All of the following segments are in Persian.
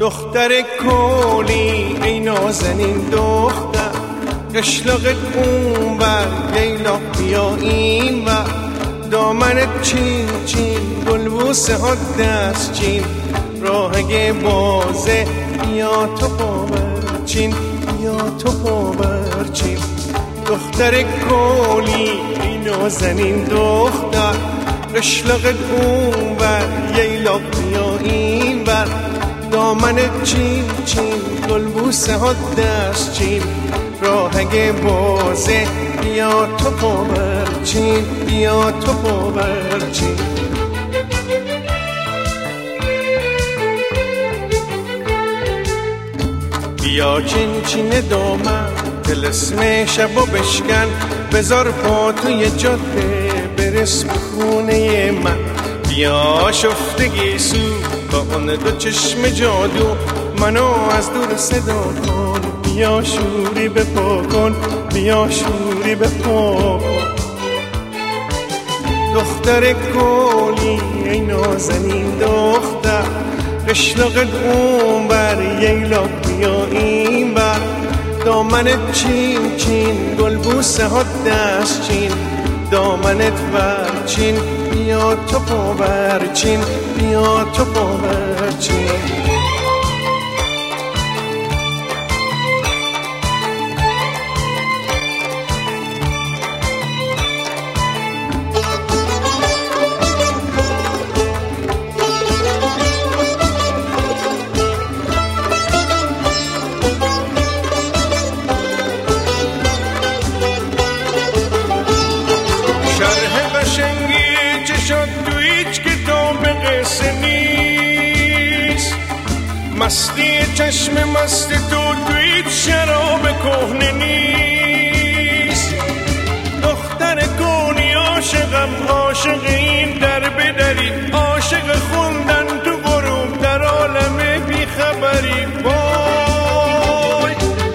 دختر کولی ای نازنین دختر، قشلاقت اون بر لیلا بیا این بر، دامنت چین چین گلبوسه ها دست چین، راهگه بازه بیا تو پاورچین، بیا تو پاورچین. دختر کولی ای نازنین دختر، قشلاقت اون بر لیلا بیا این بر، دامنت چین چین گلبوسه ها دست چین، راهگه بازه بیا تو پاورچین، بیا تو پاورچین. بیا چین چین دامن طلسم شبو بشکن، بذار پا توی جاده برس به خونه من، بیا شفتگی سو با اون دو چشم جادو، منو از دور صدا کن، بیا شوری بپا کن، بیا شوری بپا کن. دختر کولی ای نازنین دختر، قشلاقت اون بر ییلا بیا این بر، دامنت چین چین گلبوسه ها دست چین، دامنت ورچین بیا تو پاورچین، بیا تو پاورچین. مستی چشم مست تو هیچ شراب کهنه نیست، دختر کونی عاشقم، عاشق این در بدری، عاشق خوندن تو غروب در عالم بیخبری. وای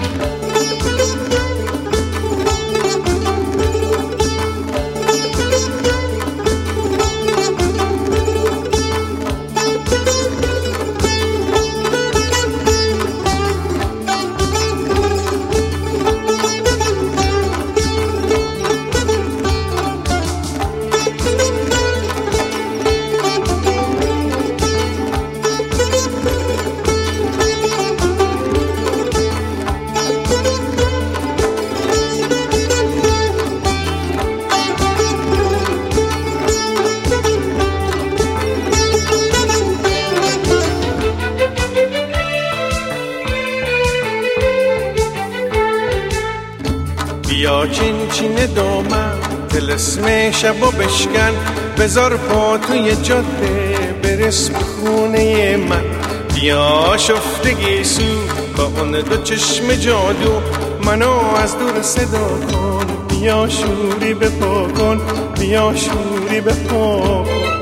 بیا چین چین دامن طلسم شبو بشکن، بذار پا توی جاده برس به خونه من، بیا شفتگی سو با اون دو چشم جادو، منو از دور صدا کن، بیا شوری بپا کن، بیا شوری بپا کن.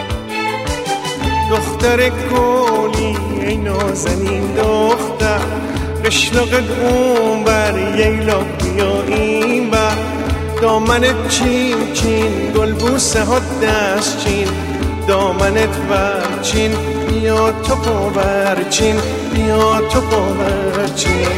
دختر کولی ای نازنین دختر، قشلاقت اون بر ییلا بیا این بر، دامنت چین چین گلبوسه ها دست چین، دامنت ورچین بیا تو پاورچین، بیا تو پاورچین.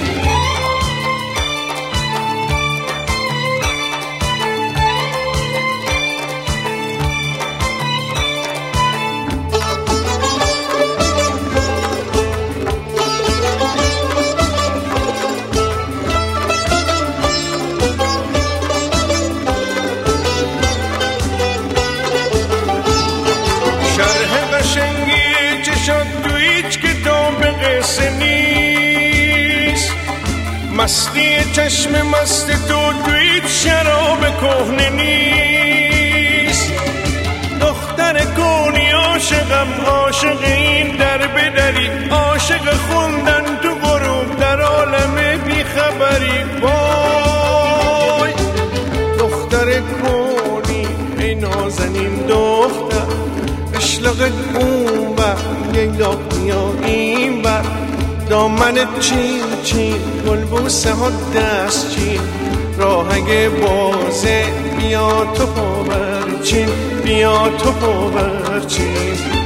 مستی چشم مست تو هیچ شراب کهنه نیست، دختر کونی عاشقم، عاشق این در بدری، عاشق خوندن تو غروب در عالم بیخبری. وای دختر کونی ای نازنین دختر، قشلاقت اون بر لیلا بیا این بر، دامنت چین چین گلبوسه ها دست چین، راهگه بازه بیا تو پاورچین، بیا تو پاورچین.